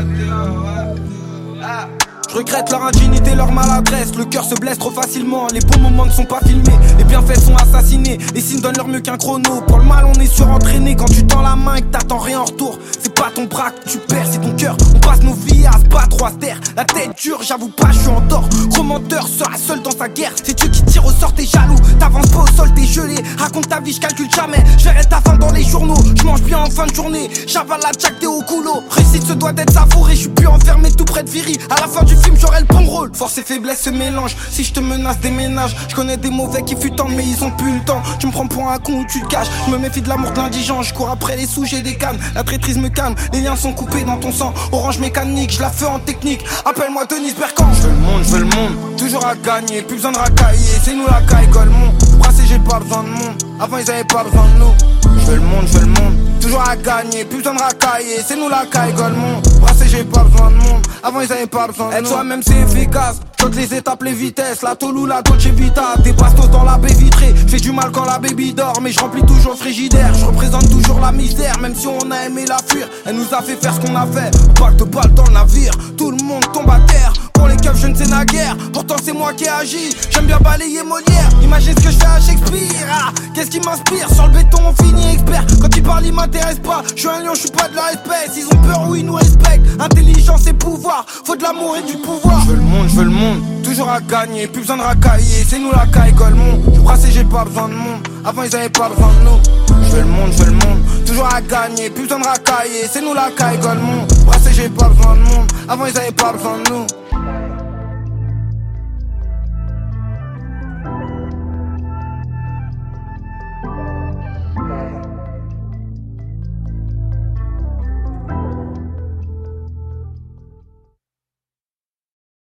Je regrette leur indignité, leur maladresse. Le cœur se blesse trop facilement. Les bons moments ne sont pas filmés. Les bienfaits sont assassinés. Les signes donnent leur mieux qu'un chrono. Pour le mal on est surentraîné. Quand tu tends la main et que t'attends rien en retour, c'est pas ton bras que tu perds, c'est ton cœur. On passe nos vies à se battre ou à se taire. La tête dure, j'avoue pas, je suis en tort. Gros menteur sera seul dans sa guerre. C'est Dieu qui tire au sort, t'es jaloux. T'avances pas au sol, t'es gelé. Raconte ta vie, je calcule jamais. Je verrai ta fin dans les journaux. Je mange bien en fin de journée. J'avale la jack, t'es au coulo. Réussite se doit d'être savourée. Je suis plus enfermé tout près de Viry. À la fin du film, j'aurai le bon rôle. Force et faiblesse se mélangent. Si je te menace, déménage. Je connais des mauvais qui fut temps, mais ils ont plus le temps. Tu me prends pour un con ou tu te caches. Je me méfie de l'amour de l'indigent. Je cours après les sous, j'ai des cannes. La traîtrise me calme. Les liens sont coupés dans ton sang. Orange mécanique, je la fais en technique. Appelle-moi Denis Berkan. Je veux le monde, je veux le monde. Toujours à gagner, plus besoin de racailler. C'est nous la caille, Golemont. Brassé, j'ai pas besoin de monde. Avant, ils avaient pas besoin de nous. Je veux le monde, je veux le monde. Toujours à gagner, plus besoin de racailler. C'est nous la caille, Golemont. Brassé, j'ai pas besoin de monde. Avant, ils avaient pas besoin de nous. Être soi-même, c'est efficace. Toutes les étapes, les vitesses, la Tolu, la Dolce Vita. Des bastos dans la baie vitrée. Fais du mal quand la baby dort, mais je remplis toujours le frigidaire. Je représente toujours la misère, même si on a aimé la fuir. Elle nous a fait faire ce qu'on a fait. Balle de balle dans le navire, tout le monde tombe à terre. Pour les keufs, je ne sais naguère. Pourtant, c'est moi qui ai agi. J'aime bien balayer Molière. Imagine ce que je fais à Shakespeare. Ah, qu'est-ce qui m'inspire? Sur le béton, on finit expert. Quand ils parlent, ils m'intéressent pas. Je suis un lion, je suis pas de la espèce. Ils ont peur ou ils nous respectent. Intelligence et pouvoir, faut de l'amour et du pouvoir. Je veux le monde, je veux le monde. Toujours à gagner, plus besoin de racailler. C'est nous la caille, Golemont. Je brassé, j'ai pas besoin de monde. Avant, ils avaient pas besoin de nous. Je veux le monde, je veux le monde. Toujours à gagner, plus besoin de racailler. C'est nous la caille, Golemont. Brassé, j'ai pas besoin de monde. Avant, ils avaient pas besoin de nous.